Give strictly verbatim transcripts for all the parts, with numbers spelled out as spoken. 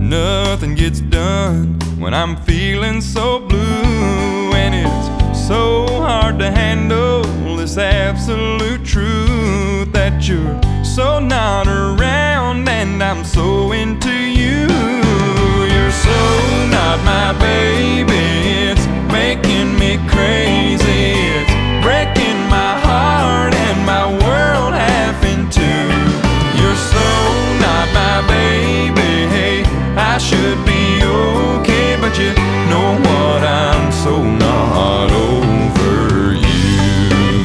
nothing gets done when I'm feeling so blue. And it's so hard to handle this absolute truth that you're so not around and I'm so into you. You're so not my baby, it's making me crazy. It's breaking my heart and my world half in two. You're so not my baby, hey, I should be okay, but you know what, I'm so not over you.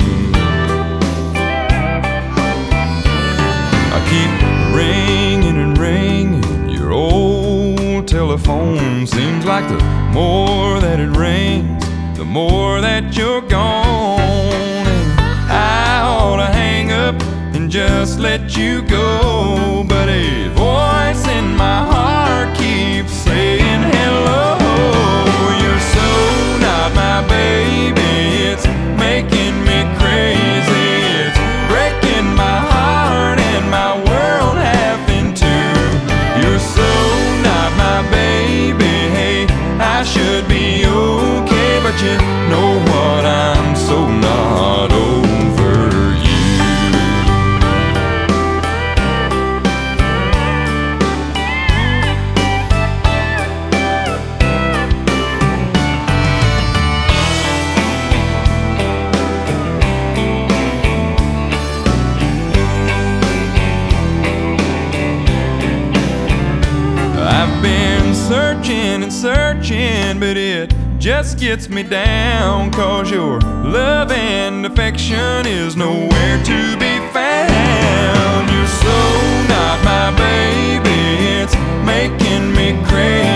I keep ringing and ringing your old telephone. Seems like the more that it rings, the more that you're gone. And I ought to hang up and just let you go, but a voice in my heart keeps saying hello. You're so not my baby, it's making me crazy. It's breaking my heart and my world half in two. You're so not my baby, hey, I should be okay, but you know what, I'm so not over you. I've been searching and searching, but it just gets me down, 'cause your love and affection is nowhere to be found. You're so not my baby, it's making me crazy.